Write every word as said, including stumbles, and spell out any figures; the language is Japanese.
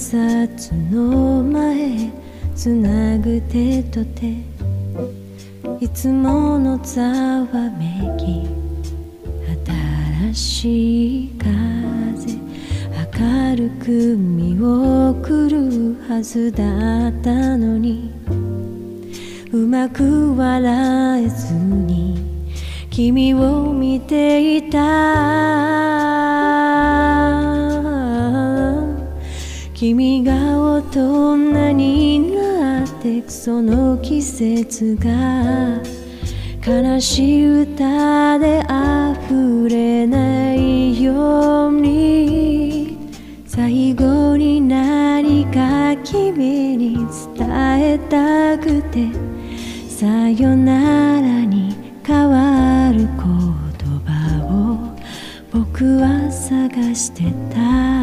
冊の前つなぐ手と手、いつものざわめき、新しい風明るく見送るはずだったのに、うまく笑えずに君を見ていた。君が大人になってその季節が悲しい歌で溢れないように、最後に何か君に伝えたくて、さよならに変わる言葉を僕は探してた。